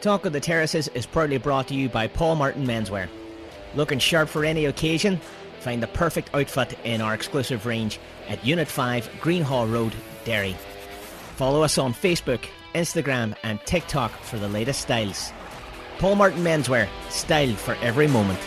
Talk of the Terraces is proudly brought to you by Paul Martin Menswear. Looking sharp for any occasion? Find the perfect outfit in our exclusive range at Unit 5 Greenhall Road, Derry. Follow us on Facebook, Instagram and TikTok for the latest styles. Paul Martin Menswear, style for every moment.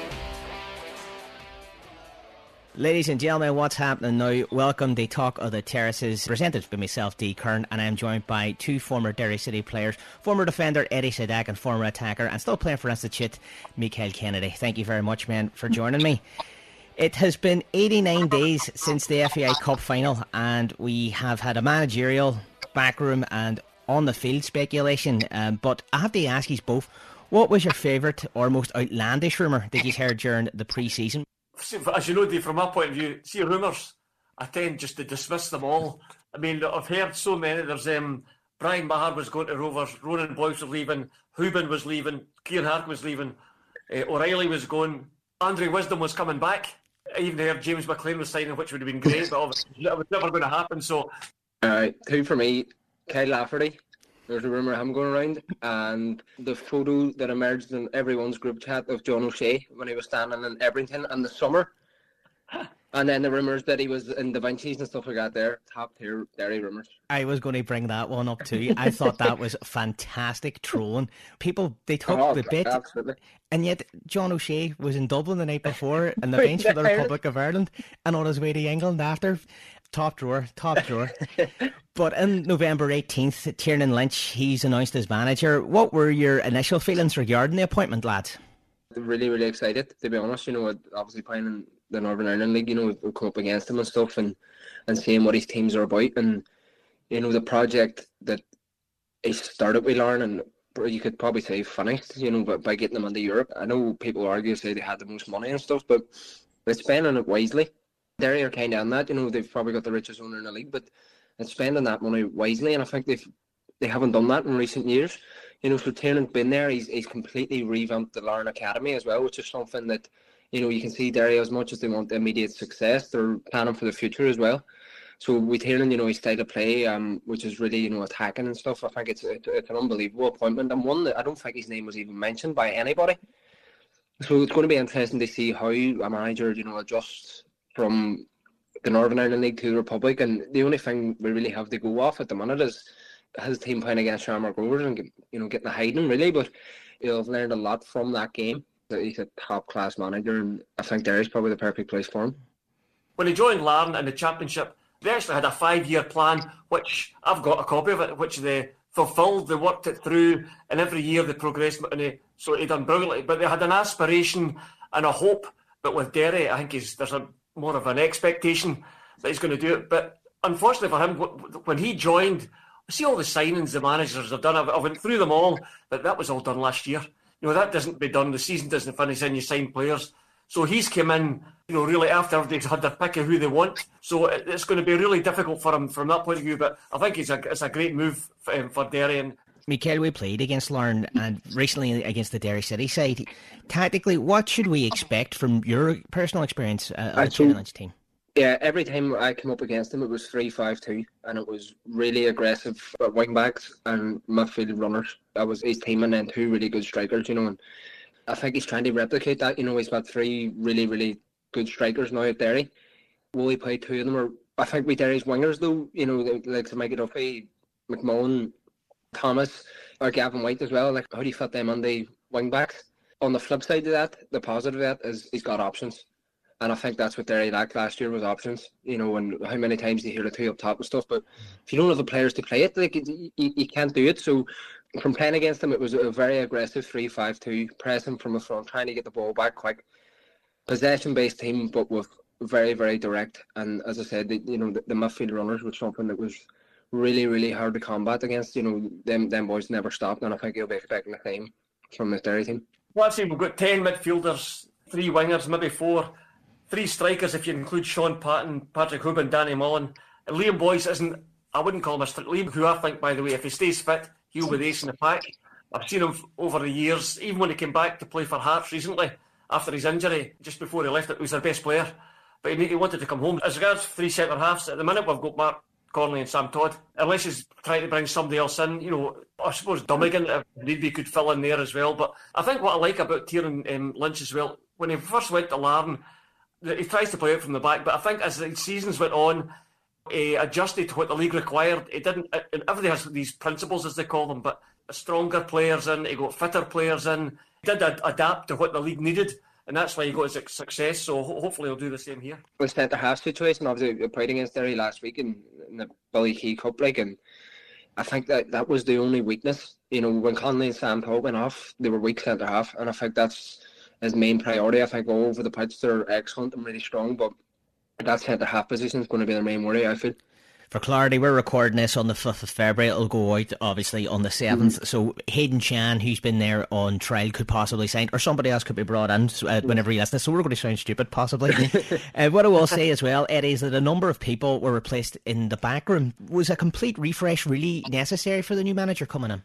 Ladies and gentlemen, what's happening now? Welcome to Talk of the Terraces, presented by myself, D. Kern, and I'm joined by two former Derry City players, former defender Eddie Sadak and former attacker, and still playing for Institute, Michael Kennedy. Thank you very much, men, for joining me. It has been 89 days since the FAI Cup final, and we have had a managerial, backroom and on-the-field speculation, but I have to ask you both, what was your favourite or most outlandish rumour that you heard during the pre-season? As you know, Dave, from my point of view, see rumours, I tend just to dismiss them all. I mean, I've heard so many. There's Brian Maher was going to Rovers, Ronan Boyce was leaving, Houben was leaving, Kieran Harkin was leaving, O'Reilly was going, Andre Wisdom was coming back. I even heard James McLean was signing, which would have been great, but obviously that was never going to happen. So, two for me, Kyle Lafferty. There's a rumour of him going around, and the photo that emerged in everyone's group chat of John O'Shea when he was standing in Ebrington in the summer, and then the rumours that he was in Da Vinci's and stuff like that. There, top tier Derry rumours. I was going to bring that one up too. I thought that was fantastic trolling. People, they took the bit, absolutely. And yet John O'Shea was in Dublin the night before on the bench for the Republic of Ireland, and on his way to England after. Top drawer. But in November 18th, Tiernan Lynch, he's announced as manager. What were your initial feelings regarding the appointment, lads? Really, really excited, to be honest. You know, obviously playing in the Northern Ireland League, you know, we'll come up against him and stuff, and seeing what his teams are about. And, you know, the project that he started with Larne, and you could probably say finished, you know, by getting them into Europe. I know people argue, say they had the most money and stuff, but they're spending it wisely. Derry are kind of on that, you know, they've probably got the richest owner in the league, but it's spending that money wisely, and I think they haven't done that in recent years. You know, so Tiernan's been there, he's completely revamped the Larne Academy as well, which is something that, you know, you can see Derry, as much as they want immediate success, they're planning for the future as well. So with Tiernan, you know, his style of play, which is really, you know, attacking and stuff, I think it's an unbelievable appointment, and one that I don't think his name was even mentioned by anybody. So it's going to be interesting to see how a manager, you know, adjusts from the Northern Ireland League to the Republic, and the only thing we really have to go off at the minute is his team playing against Shamrock Rovers and, you know, getting a hiding really, but you'll have learned a lot from that game. He's a top class manager, and I think Derry's probably the perfect place for him. When he joined Larne in the Championship, they actually had a 5-year plan, which I've got a copy of it, which they fulfilled, they worked it through, and every year they progressed, so he done brilliantly. But they had an aspiration and a hope, but with Derry, I think there's more of an expectation that he's going to do it. But unfortunately for him, when he joined, see all the signings the managers have done. I went through them all, but that was all done last year. You know, that doesn't be done. The season doesn't finish and you sign players. So he's come in, you know, really after everybody's had their pick of who they want. So it's going to be really difficult for him from that point of view. But I think it's a great move for Derry. And Michael, we played against Larne and recently against the Derry City side. Tactically, what should we expect from your personal experience of the Tiernan Lynch team? Yeah, every time I came up against him, it was 3-5-2, and it was really aggressive wing backs and midfield runners. That was his team, and then two really good strikers, you know. And I think he's trying to replicate that. You know, he's got three really, really good strikers now at Derry. Will he play two of them? Or I think with Derry's wingers, though, you know, like Mikey Duffy, McMullen, Thomas, or Gavin White as well. Like, how do you fit them on the wing backs? On the flip side of that, the positive of that is he's got options. And I think that's what Derry lacked last year, was options. You know, and how many times do you hear the two up top and stuff? But if you don't have the players to play it, like, you can't do it. So from playing against them, it was a very aggressive 3-5-2, pressing from the front, trying to get the ball back quick. Possession-based team, but with very, very direct. And as I said, the midfield runners was something that was really, really hard to combat against. You know, them boys never stopped, and I think you'll be expecting the same from this Derry team. Well, I'd say we've got 10 midfielders, 3 wingers, maybe 4. 3 strikers if you include Sean Patton, Patrick Houben, Danny Mullen. And Liam Boyce isn't, I wouldn't call him a Liam, who I think, by the way, if he stays fit, he'll be the ace in the pack. I've seen him over the years, even when he came back to play for Hearts recently, after his injury, just before he left, it was their best player. But he wanted to come home. As regards 3 centre halves, at the minute we've got Mark Connolly and Sam Todd. Unless he's trying to bring somebody else in, you know, I suppose Dummigan, if need be, could fill in there as well. But I think what I like about Kieran Lynch as well, when he first went to Larne, he tries to play out from the back. But I think as the seasons went on, he adjusted to what the league required. He didn't, and everybody has these principles, as they call them, but stronger players in, he got fitter players in. He did adapt to what the league needed, and that's why he got his success. So hopefully he'll do the same here. With centre half situation, obviously we played against Derry last week in the Billy Key Cup, and I think that was the only weakness. When Conley and Sam Thorpe went off, they were weak centre half, and I think that's his main priority. I think all over the pitch they're excellent and really strong, but that centre half position is going to be their main worry, I feel. For clarity, we're recording this on the 5th of February. It'll go out, obviously, on the 7th. So Hayden Chan, who's been there on trial, could possibly sign, or somebody else could be brought in whenever he listens. So we're going to sound stupid, possibly. What I will say as well, Eddie, is that a number of people were replaced in the back room. Was a complete refresh really necessary for the new manager coming in?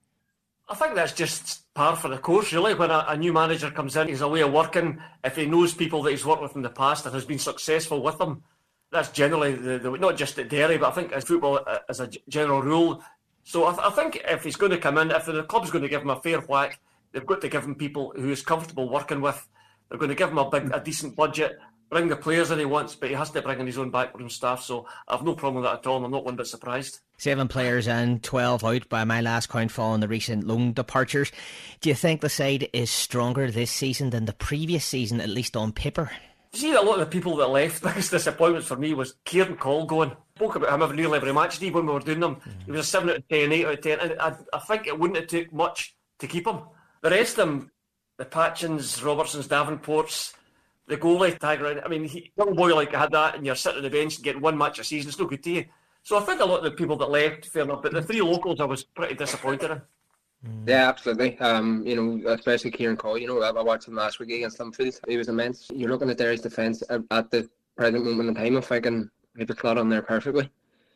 I think that's just par for the course, really. When a new manager comes in, he's a way of working. If he knows people that he's worked with in the past and has been successful with them, that's generally the not just at Derry, but I think as football as a general rule. So I think if he's going to come in, if the club's going to give him a fair whack, they've got to give him people who he's comfortable working with. They're going to give him a decent budget, bring the players in he wants, but he has to bring in his own backroom staff. So I've no problem with that at all, and I'm not one bit surprised. 7 players in, 12 out by my last count following the recent loan departures. Do you think the side is stronger this season than the previous season, at least on paper? You see, a lot of the people that left, biggest disappointments for me was Kieran Call going. Spoke about him nearly every match, Steve, when we were doing them. He was a 7 out of 10, 8 out of 10, and I think it wouldn't have took much to keep him. The rest of them, the Patchins, Robertsons, Davenports, the goalie, Tiger, I mean, young boy like had that, and you're sitting on the bench and getting one match a season, it's no good to you. So I think a lot of the people that left, fair enough, but the 3 locals I was pretty disappointed in. Yeah, absolutely. Especially Kieran Cole. I watched him last week against Linfield. He was immense. You're looking at Derry's defence at the present moment in time, if I can hit the clot on there perfectly.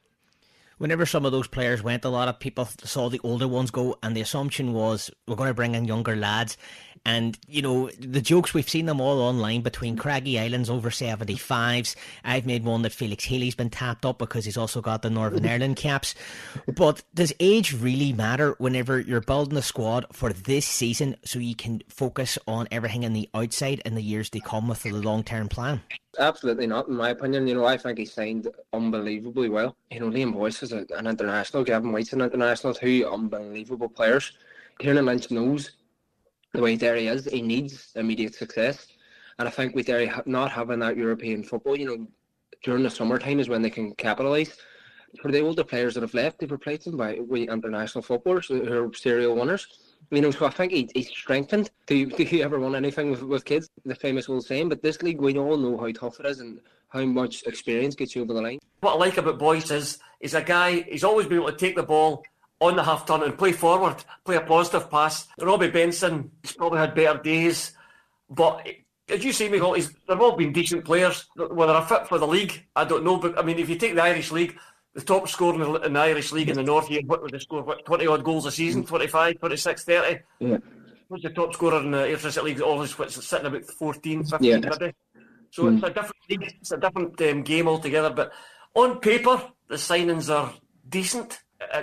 Whenever some of those players went, a lot of people saw the older ones go, and the assumption was we're going to bring in younger lads. And, the jokes, we've seen them all online between Craggy Islands over 75s. I've made one that Felix Healy's been tapped up because he's also got the Northern Ireland caps. But does age really matter whenever you're building a squad for this season so you can focus on everything in the outside in the years to come with the long-term plan? Absolutely not, in my opinion. I think he signed unbelievably well. Liam Boyce is an international, Gavin White's an international, 2 unbelievable players. Kieran Lynch knows the way Derry is, he needs immediate success. And I think with Derry not having that European football, during the summertime is when they can capitalise. For the older players that have left, they've replaced them by international footballers who are serial winners. So I think he's strengthened. Do you ever won anything with kids? The famous old saying. But this league, we all know how tough it is and how much experience gets you over the line. What I like about Boyce is he's a guy, he's always been able to take the ball on the half turn and play forward, play a positive pass. Robbie Benson, he's probably had better days, but as you say, Michael, they've all been decent players. Whether they're fit for the league, I don't know. But I mean, if you take the Irish League, the top scorer in the Irish League in the North here, what would they score? 20 odd goals a season? 25, 26, 30? Yeah. What's the top scorer in the Irish League? Always sitting about 14, 15 maybe. So it's a different league, it's a different game altogether. But on paper, the signings are decent.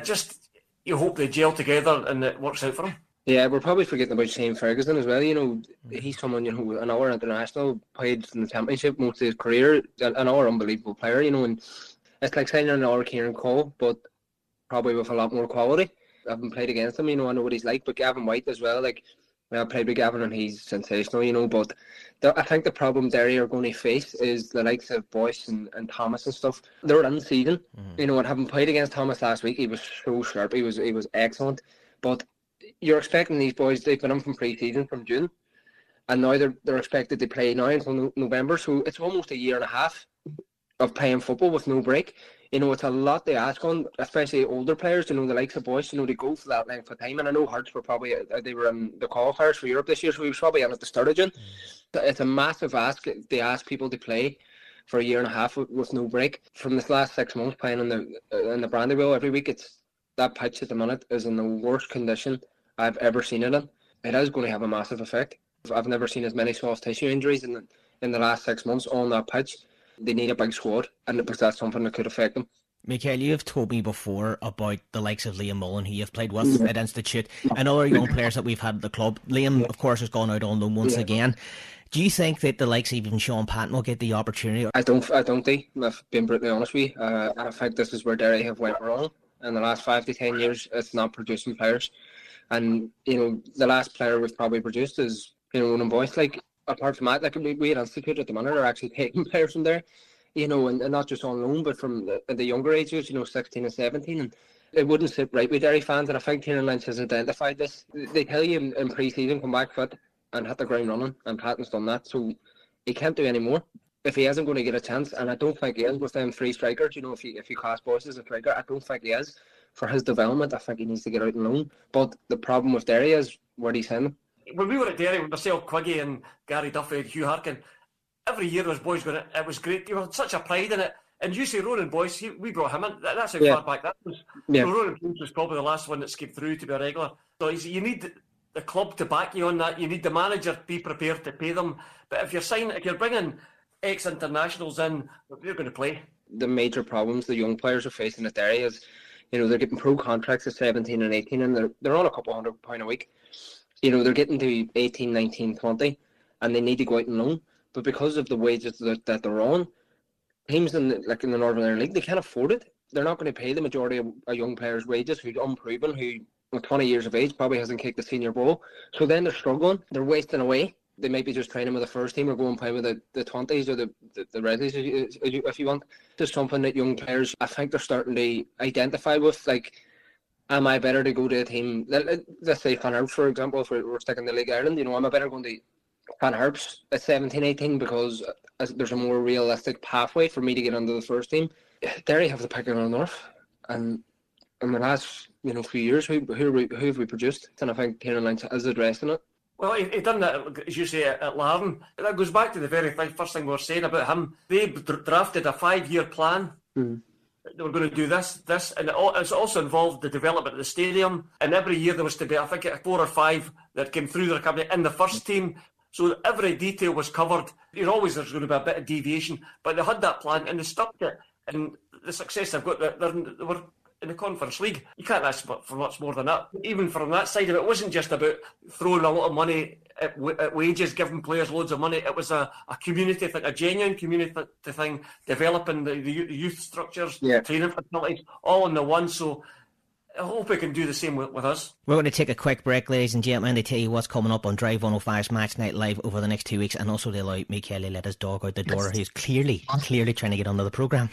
You hope they gel together and it works out for them. Yeah, we're probably forgetting about Shane Ferguson as well. He's someone, another international, played in the Championship most of his career, another unbelievable player, and it's like signing another Kieran Cole, but probably with a lot more quality. I haven't played against him, I know what he's like, but Gavin White as well, I played with Gavin and he's sensational, but I think the problem Derry are going to face is the likes of Boyce and Thomas and stuff. They're in season, and having played against Thomas last week, he was so sharp, he was excellent, but you're expecting these boys, they've been in from pre-season from June, and now they're expected to play now until November, so it's almost a year and a half of playing football with no break. It's a lot they ask on, especially older players, the likes of Boyce, they go for that length of time. And I know Hearts were probably, they were in the qualifiers for Europe this year, so he was probably in at the start of June. It's a massive ask. They ask people to play for a year and a half with no break. From this last 6 months playing in the Brandywell every week, that pitch at the minute is in the worst condition I've ever seen it in. It is going to have a massive effect. I've never seen as many soft tissue injuries in the last 6 months on that pitch. They need a big squad, and because that's something that could affect them. Michael, you have told me before about the likes of Liam Mullen, who you've played with at Institute, and other young players that we've had at the club. Liam, of course, has gone out on loan once again. Do you think that the likes of even Sean Patton will get the opportunity? I don't, I've been brutally honest with you. I think this is where Derry have went wrong. In the last 5 to 10 years, it's not producing players. And, the last player we've probably produced is, Ronan Boyce. Like, apart from that, like, we at Institute at the minute are actually taking players from there, and not just on loan, but from the younger ages, 16 and 17. And it wouldn't sit right with Derry fans, and I think Kieran Lynch has identified this. They tell you in pre-season, come back fit and hit the ground running, and Patton's done that, so he can't do any more. If he isn't going to get a chance, and I don't think he is with them three strikers, if you class Boyce as a striker, I don't think he is. For his development, I think he needs to get out on loan. But the problem with Derry is where he's in. When we were at Derry with myself, Quiggy and Gary Duffy and Hugh Harkin, every year those boys going, it was great. You had such a pride in it. And you say Ronan Boyce, we brought him in. That's how far back that was. Yeah. So Ronan Boyce was probably the last one that skipped through to be a regular. So you need the club to back you on that. You need the manager to be prepared to pay them. But if you're bringing ex-internationals in, they're going to play. The major problems the young players are facing at Derry is, they're getting pro contracts at 17 and 18, and they're on a couple £100 a week. They're getting to 18, 19, 20, and they need to go out and loan. But because of the wages that they're on, teams in the Northern Ireland League, they can't afford it. They're not going to pay the majority of a young player's wages who's unproven, who at 20 years of age probably hasn't kicked a senior ball. So then they're struggling. They're wasting away. They might be just training with the first team or going and play with the 20s or the Redleys if you want. Just something that young players, I think they're starting to identify with. Like, am I better to go to a team, let's say Fan Harps, for example, if we're sticking to League Ireland, am I better going to Fan Harps at 17, 18 because there's a more realistic pathway for me to get into the first team? Derry have the pick of the north, and in the last few years, who have we produced? And I think Kieran Lynch is addressing it. Well, he done that, as you say, at Larne. That goes back to the very first thing we were saying about him. They drafted a 5-year plan. They were going to do this, and it's also involved the development of the stadium. And every year there was to be, I think, 4 or 5 that came through their cabinet in the first team. So every detail was covered. There's going to be a bit of deviation, but they had that plan and they stuck to it. And the success they've got, they were in the Conference League. You can't ask for much more than that. Even from that side of it, wasn't just about throwing a lot of money at wages, giving players loads of money. It was a community thing, a genuine community thing, developing the youth structures, training facilities, all in the one. So I hope we can do the same with us. We're going to take a quick break, ladies and gentlemen, to tell you what's coming up on Drive 105's Match Night Live over the next 2 weeks, and also to allow Michael to let his dog out the door, who's clearly trying to get onto the programme.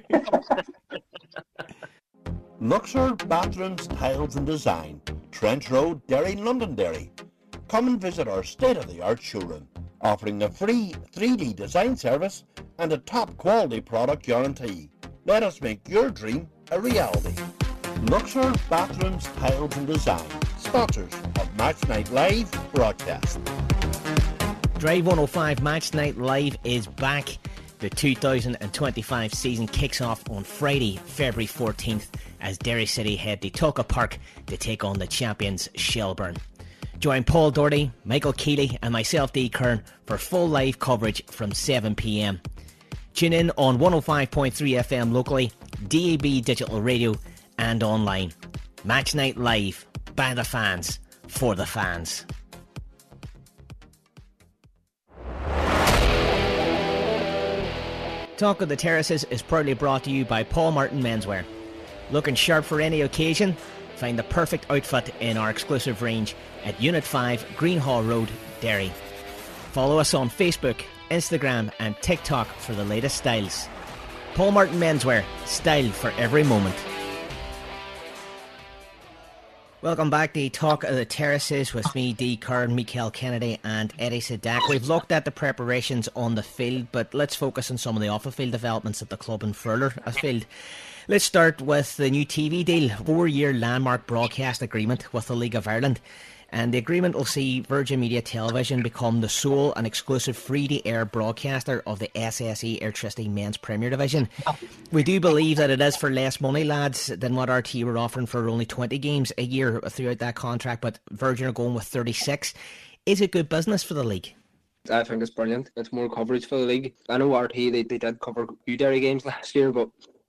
Luxor Bathrooms, Tiles and Design, Trench Road, Derry, Londonderry. Come and visit our state-of-the-art showroom, offering a free 3D design service and a top quality product guarantee. Let us make your dream a reality. Luxor Bathrooms, Tiles and Design, sponsors of Match Night Live broadcast. Drive 105 Match Night Live is back. The 2025 season kicks off on Friday, February 14th, as Derry City head to Tulka Park to take on the champions Shelbourne. Join Paul Doherty, Michael Keeley and myself, Dee Kern, for full live coverage from 7 p.m. Tune in on 105.3 FM locally, DAB digital radio and online. Match Night Live, by the fans, for the fans. Talk of the Terraces is proudly brought to you by Paul Martin Menswear. Looking sharp for any occasion? Find the perfect outfit in our exclusive range at Unit 5 Greenhall Road, Derry. Follow us on Facebook, Instagram and TikTok for the latest styles. Paul Martin Menswear, style for every moment. Welcome back to Talk of the Terraces with me, Dee Kern, Michael Kennedy and Eddie Sadak. We've looked at the preparations on the field, but let's focus on some of the off-the-field developments at the club in Furler field. Let's start with the new TV deal, 4-year landmark broadcast agreement with the League of Ireland. And the agreement will see Virgin Media Television become the sole and exclusive free-to-air broadcaster of the SSE Airtricity Men's Premier Division. We do believe that it is for less money, lads, than what RT were offering for only 20 games a year throughout that contract, but Virgin are going with 36. Is it good business for the league? I think it's brilliant. It's more coverage for the league. I know RT, they did cover a few Derry games last year, but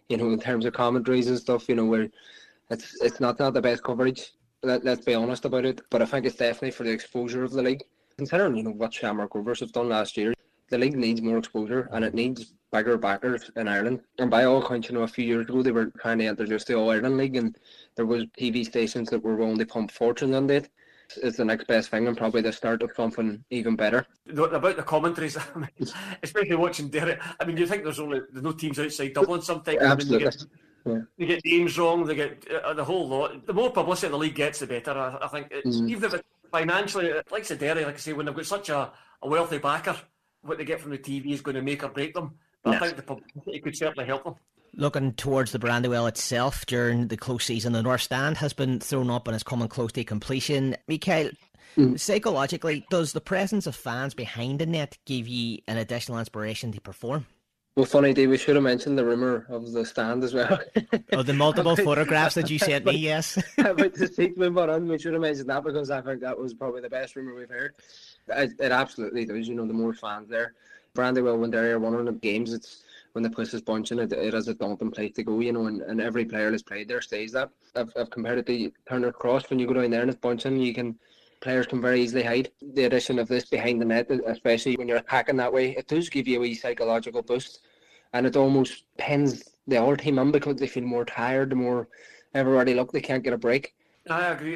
you know, in terms of commentaries and stuff, you know, where it's not the best coverage. Let's be honest about it. But I think it's definitely for the exposure of the league. Considering, you know, what Shamrock Rovers have done last year, the league needs more exposure and it needs bigger backers in Ireland. And by all accounts, you know, a few years ago they were trying to introduce the All-Ireland League, and there was TV stations that were willing to pump fortune on it. It's the next best thing and probably the start of something even better. About the commentaries, I mean, especially watching Derry, I mean, you think there's no teams outside Dublin sometimes. Absolutely. I mean, they get names wrong, they get the whole lot. The more publicity the league gets, the better. I think even if it's financially, like I said, Derry, like I say, when they've got such a wealthy backer, what they get from the TV is going to make or break them. But I think the publicity could certainly help them. Looking towards the Brandywell itself, during the close season, the North Stand has been thrown up and is coming close to completion. Mikael, psychologically, does the presence of fans behind the net give you an additional inspiration to perform? Well, funny, Dave, we should have mentioned the rumour of the stand as well. Oh, the multiple photographs that you sent me, yes. About the seat we put on, we should have mentioned that because I think that was probably the best rumour we've heard. It absolutely does, you know, the more fans there. Brandywell, when they're winning the games, it's when the place is bunching, it is a daunting place to go, you know, and every player that's played there stays that. I've compared it to Turner Cross. When you go down there and it's bunching, players can very easily hide. The addition of this behind the net, especially when you're attacking that way, it does give you a wee psychological boost, and it almost pins the other team in because they feel more tired, the more everybody look, they can't get a break. I agree.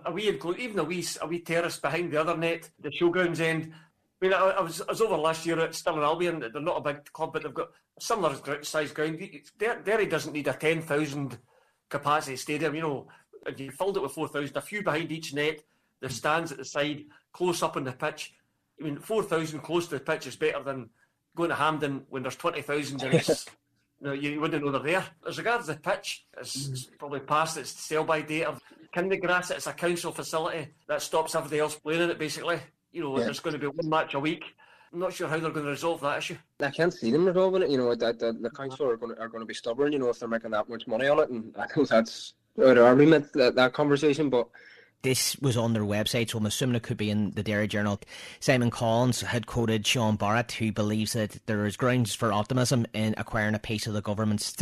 Even a wee terrace behind the other net, the showgrounds end. I mean, I was over last year at Stirling Albion. They're not a big club, but they've got a similar size ground. Derry doesn't need a 10,000 capacity stadium. You know, you filled it with 4,000, a few behind each net. The stands at the side, close up on the pitch. I mean, 4,000 close to the pitch is better than going to Hampden when there's 20,000 and it's, you wouldn't know they're there. As regards the pitch, it's probably past its sell-by date. Kindergrass, it's a council facility that stops everybody else playing in it, basically. You know, there's going to be one match a week. I'm not sure how they're going to resolve that issue. I can't see them resolving it. You know, the council are going to be stubborn. You know, if they're making that much money on it, and I know that's out of our remit, that conversation. But this was on their website, so I'm assuming it could be in the Derry Journal. Simon Collins had quoted Sean Barrett, who believes that there is grounds for optimism in acquiring a piece of the government's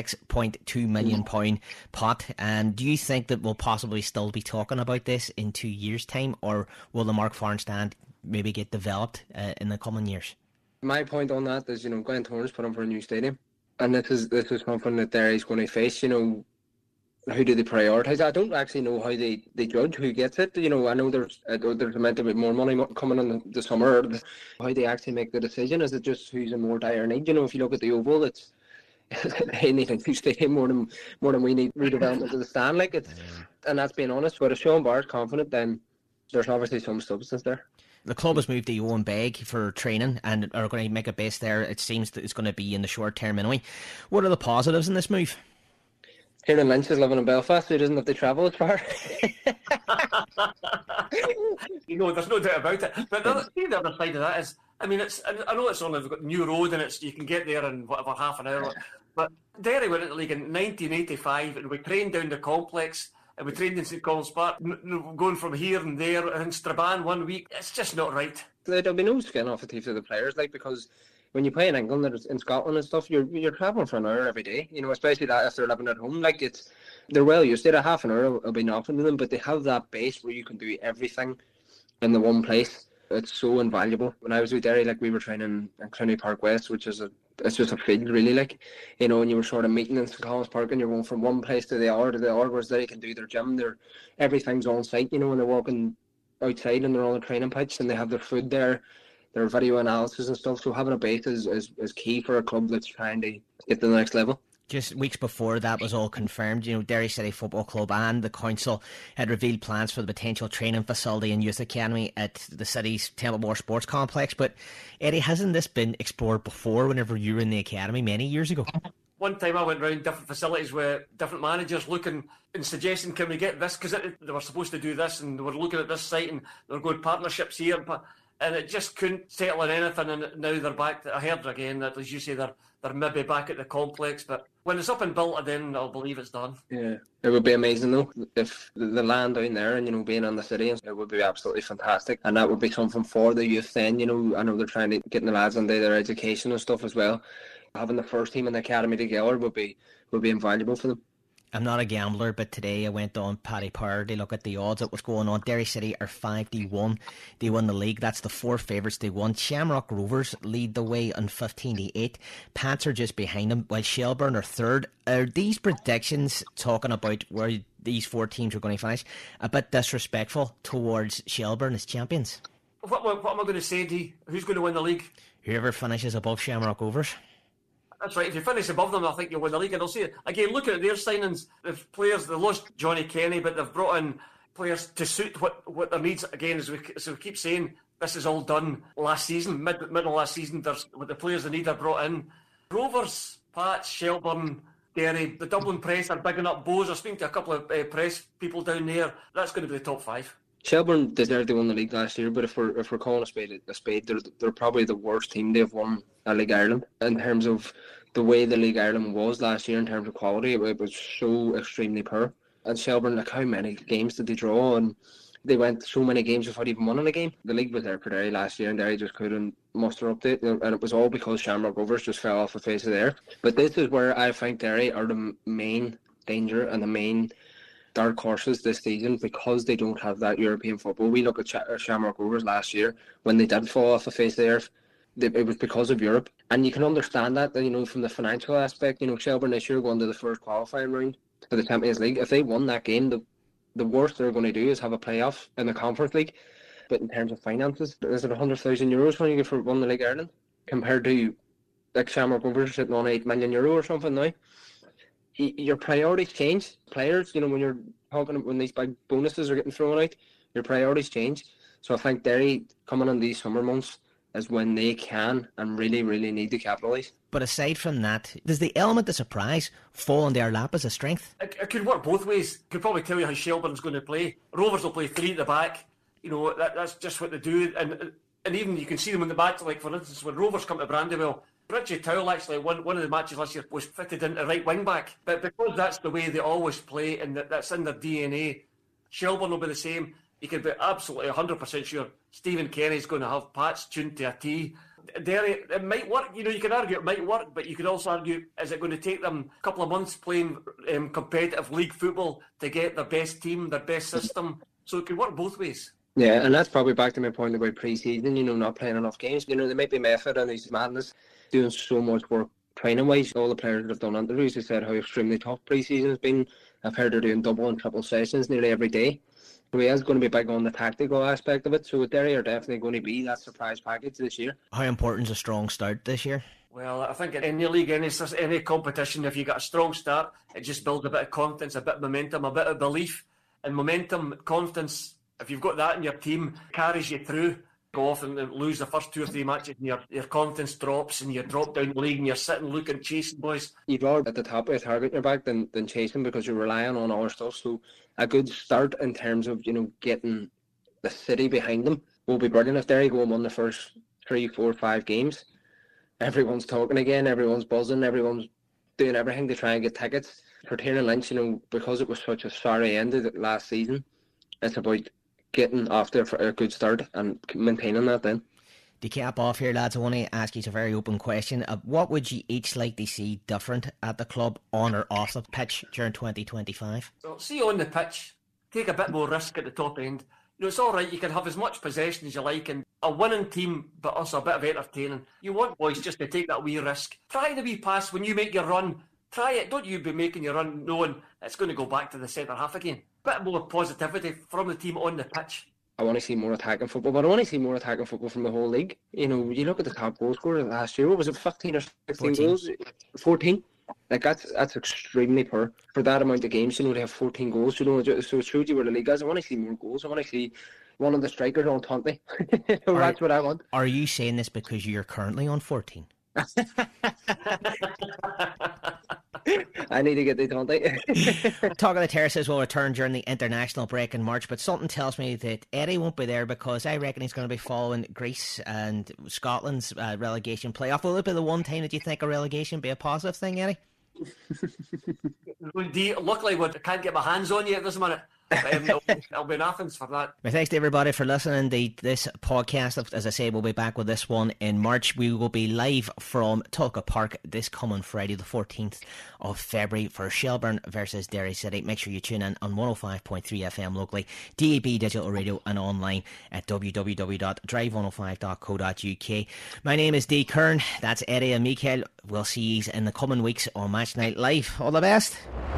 £36.2 million pot. And do you think that we'll possibly still be talking about this in 2 years' time, or will the Mark Farren stand maybe get developed in the coming years? My point on that is, you know, Glenn Torrance put in for a new stadium, and this is something that Derry's going to face. You know, how do they prioritise? I don't actually know how they judge who gets it. You know, I know there's meant to be more money coming in the summer. How they actually make the decision, is it just who's in more dire need? You know, if you look at the Oval, it's they need a new stadium more than we need redevelopment of the stand. Like it's, and that's being honest. But if Sean Barrett's confident, then there's obviously some substance there. The club has moved to Owen Beg for training and are going to make a base there. It seems that it's going to be in the short term anyway. What are the positives in this move? Kieran Lynch is living in Belfast, so he doesn't have to travel as far. You know, there's no doubt about it. But the other side of that is, I mean, I know it's only got a new road and you can get there in whatever half an hour. But Derry went into the league in 1985 and we trained down the complex. And we trained in St Collins Park, going from here and there, and Strabane 1 week. It's just not right. There'll be no skin off the teeth of the players, like, because when you play in England and in Scotland and stuff, you're travelling for an hour every day. You know, especially that if they're living at home, like they're well used to it. A half an hour will be nothing to them, but they have that base where you can do everything in the one place. It's so invaluable. When I was with Derry, like, we were training in Clooney Park West, which is it's just a field, really, like, you know, and you were sort of meeting in St Collins Park and you're going from one place to the other, whereas they can do their gym, everything's on site, you know, and they're walking outside and they're on a training pitch and they have their food there, their video analysis and stuff. So having a base is key for a club that's trying to get to the next level. Just weeks before that was all confirmed, you know, Derry City Football Club and the council had revealed plans for the potential training facility and youth academy at the city's Templemore Sports Complex. But Eddie, hasn't this been explored before whenever you were in the academy many years ago? One time I went around different facilities with different managers looking and suggesting, can we get this? Because they were supposed to do this and they were looking at this site and they were going partnerships here. And it just couldn't settle on anything, and now they're back. I heard again that, as you say, they're maybe back at the complex, but when it's up and built, then I'll believe it's done. Yeah, it would be amazing though if the land down there and, you know, being on the city, it would be absolutely fantastic, and that would be something for the youth. Then, you know, I know they're trying to get the lads into their education and stuff as well. having the first team and the academy together would be invaluable for them. I'm not a gambler, but today I went on Paddy Power to look at the odds at what's going on. Derry City are 5-1. They won the league. That's the 4 favourites they won. Shamrock Rovers lead the way on 15-8. Pats are just behind them, while Shelbourne are third. Are these predictions, talking about where these 4 teams are going to finish, a bit disrespectful towards Shelbourne as champions? What am I going to say, D? Who's going to win the league? Whoever finishes above Shamrock Rovers. That's right. If you finish above them, I think you'll win the league. And I'll see it again. Looking at their signings, the players they lost Johnny Kenny, but they've brought in players to suit what their needs. Again, as we keep saying, this is all done last season, middle last season. There's with the players they need are brought in. Rovers, Pats, Shelbourne, Derry, the Dublin press are bigging up Bowes. I speaking to a couple of press people down there. That's going to be the top 5. Shelbourne deserved to win the league last year, but if we're calling a spade, they're probably the worst team they've won a League Ireland in terms of the way the League Ireland was last year in terms of quality. It was so extremely poor. And Shelbourne, like, how many games did they draw? And they went so many games without even winning a game. The league was there for Derry last year, and Derry just couldn't muster up to it. And it was all because Shamrock Rovers just fell off the face of the earth. But this is where I think Derry are the main danger and the main dark horses this season, because they don't have that European football. We look at Shamrock Rovers last year when they did fall off the face of the earth. It was because of Europe, and you can understand that, you know, from the financial aspect. You know, Shelbourne this year going to the first qualifying round for the Champions League. If they won that game, the worst they're going to do is have a playoff in the Conference League. But in terms of finances, is it €100,000 when you get for won the League Ireland compared to like Shamrock Rovers sitting on €8 million or something now? Your priorities change. Players, you know, when you're talking when these big bonuses are getting thrown out, your priorities change. So I think Derry coming in these summer months is when they can and really, really need to capitalise. But aside from that, does the element of surprise fall in their lap as a strength? It could work both ways. Could probably tell you how Shelbourne's going to play. Rovers will play 3 at the back. You know, that's just what they do. And even you can see them in the back. Like, for instance, when Rovers come to Brandywell, Richie Towell actually one of the matches last year was fitted into right wing back. But because that's the way they always play and that's in their DNA, Shelbourne will be the same. You can be absolutely 100% sure Stephen Kenny's going to have Pats tuned to a T. Derry, it might work. You know, you can argue it might work, but you could also argue, is it going to take them a couple of months playing competitive league football to get their best team, their best system? So it could work both ways. Yeah, and that's probably back to my point about pre-season, you know, not playing enough games. You know, there might be method and his madness doing so much work training-wise. All the players that have done interviews have said how extremely tough pre-season has been. I've heard they're doing double and triple sessions nearly every day. So he is going to be big on the tactical aspect of it. So Derry are definitely going to be that surprise package this year. How important is a strong start this year? Well, I think in any league, any competition, if you got a strong start, it just builds a bit of confidence, a bit of momentum, a bit of belief. And momentum, confidence, if you've got that in your team, carries you through. Go off and lose the first 2 or 3 matches and your confidence drops and you drop down the league and you're sitting looking, chasing boys. You'd rather at the top of a target in your back than chasing, because you're relying on other stuff. So a good start in terms of, you know, getting the city behind them will be brilliant. If Derry go and won the first 3, 4, 5 games, everyone's talking again, everyone's buzzing, everyone's doing everything to try and get tickets. For Tiernan Lynch, you know, because it was such a sorry end of the last season, it's about getting off there for a good start and maintaining that then. To cap off here, lads, I want to ask you a very open question. What would you each like to see different at the club on or off the pitch during 2025? Well, see on the pitch, take a bit more risk at the top end. You know, it's all right, you can have as much possession as you like and a winning team, but also a bit of entertaining. You want boys just to take that wee risk. Try the wee pass when you make your run. Try it. Don't you be making your run knowing it's going to go back to the centre half again. Bit more positivity from the team on the pitch. I want to see more attacking football, but I want to see more attacking football from the whole league. You know, you look at the top goal scorer last year, what was it, 15 or 16 14. goals? 14? Like, that's extremely poor. For that amount of games, you know, to have 14 goals, you know, so it shows you where the league is. I want to see more goals. I want to see one of the strikers on 20. That's what I want. Are you saying this because you're currently on 14? I need to get the 20. Talk of the Terraces will return during the international break in March, but something tells me that Eddie won't be there because I reckon he's going to be following Greece and Scotland's relegation playoff. Will it be the one time that you think a relegation be a positive thing, Eddie? Luckily, I can't get my hands on you at this minute. I'll be in Athens for that. My thanks to everybody for listening to this podcast. As I say, we'll be back with this one in March. We will be live from Tulka Park this coming Friday, the 14th of February, for Shelbourne versus Derry City. Make sure you tune in on 105.3 FM locally, DAB digital radio, and online at www.drive105.co.uk. My name is D. Kern. That's Eddie and Mikael. We'll see you in the coming weeks on Match Night Live. All the best.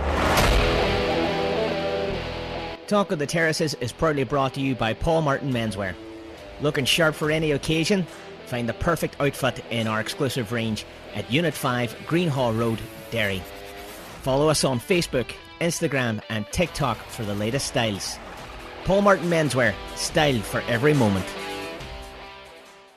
Talk of the Terraces is proudly brought to you by Paul Martin Menswear. Looking sharp for any occasion? Find the perfect outfit in our exclusive range at Unit 5, Greenhall Road, Derry. Follow us on Facebook, Instagram and TikTok for the latest styles. Paul Martin Menswear, style for every moment.